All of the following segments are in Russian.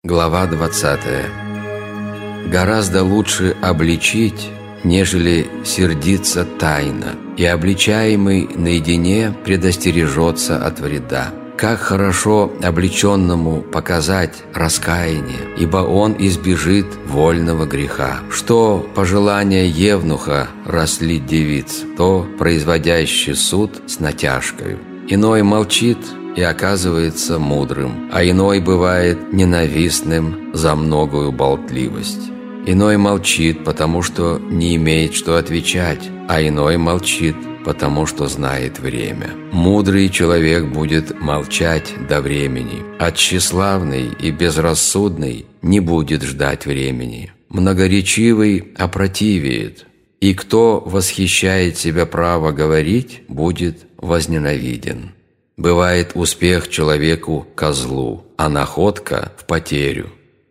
Глава 20. Гораздо лучше обличить, нежели сердиться тайно, и обличаемый наедине предостережется от вреда. Как хорошо обличенному показать раскаяние, ибо он избежит вольного греха. Что пожелание евнуха растлить девиц, то производящий суд с натяжкою. Иной молчит и оказывается мудрым, а иной бывает ненавистным за многою болтливость. Иной молчит, потому что не имеет что отвечать, а иной молчит, потому что знает время. Мудрый человек будет молчать до времени, а тщеславный и безрассудный не будет ждать времени. Многоречивый опротивеет, и кто восхищает себя право говорить, будет возненавиден. Бывает успех человеку козлу, а находка в потерю.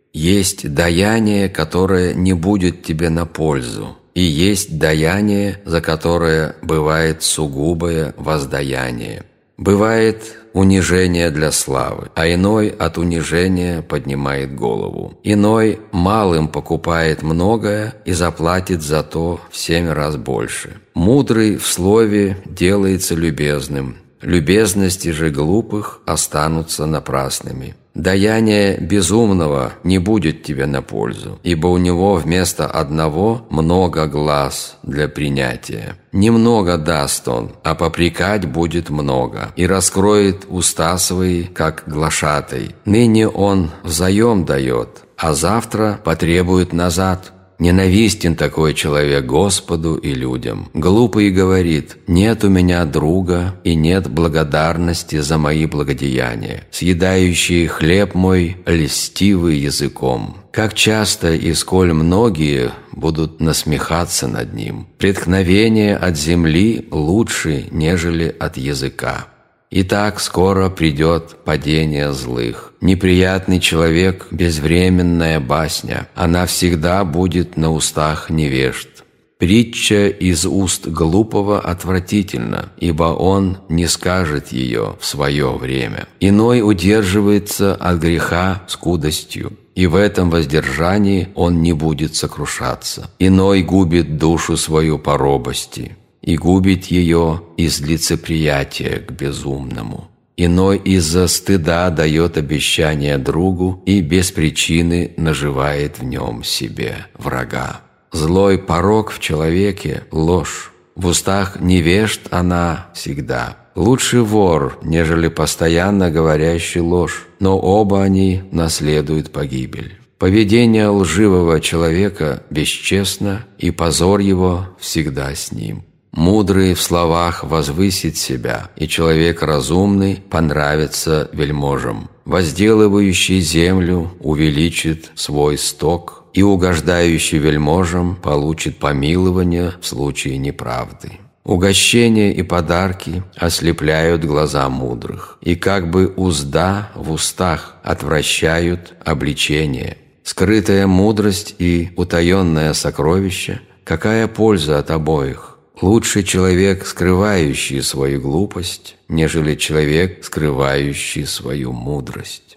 Есть даяние, которое не будет тебе на пользу, и есть даяние, за которое бывает сугубое воздаяние. Бывает унижение для славы, а иной от унижения поднимает голову. Иной малым покупает многое и заплатит за то в 7 раз больше. Мудрый в слове делается любезным, любезности же глупых останутся напрасными. Даяние безумного не будет тебе на пользу, ибо у него вместо одного много глаз для принятия. Немного даст он, а попрекать будет много, и раскроет уста свои, как глашатай. Ныне он взаем дает, а завтра потребует назад. Ненавистен такой человек Господу и людям. Глупый говорит: «Нет у меня друга и нет благодарности за мои благодеяния. Съедающий хлеб мой льстивый языком». Как часто и сколь многие будут насмехаться над ним. Преткновение от земли лучше, нежели от языка. Итак, скоро придет падение злых. Неприятный человек – безвременная басня. Она всегда будет на устах невежд. Притча из уст глупого отвратительна, ибо он не скажет ее в свое время. Иной удерживается от греха скудостью, и в этом воздержании он не будет сокрушаться. Иной губит душу свою по робости, и губит ее из лицеприятия к безумному. Иной из-за стыда дает обещание другу и без причины наживает в нем себе врага. Злой порок в человеке – ложь. В устах невежд она всегда. Лучше вор, нежели постоянно говорящий ложь, но оба они наследуют погибель. Поведение лживого человека бесчестно, и позор его всегда с ним. Мудрый в словах возвысит себя, и человек разумный понравится вельможам. Возделывающий землю увеличит свой сток, и угождающий вельможам получит помилование в случае неправды. Угощения и подарки ослепляют глаза мудрых, и как бы узда в устах отвращают обличение. Скрытая мудрость и утаенное сокровище – какая польза от обоих? Лучше человек, скрывающий свою глупость, нежели человек, скрывающий свою мудрость.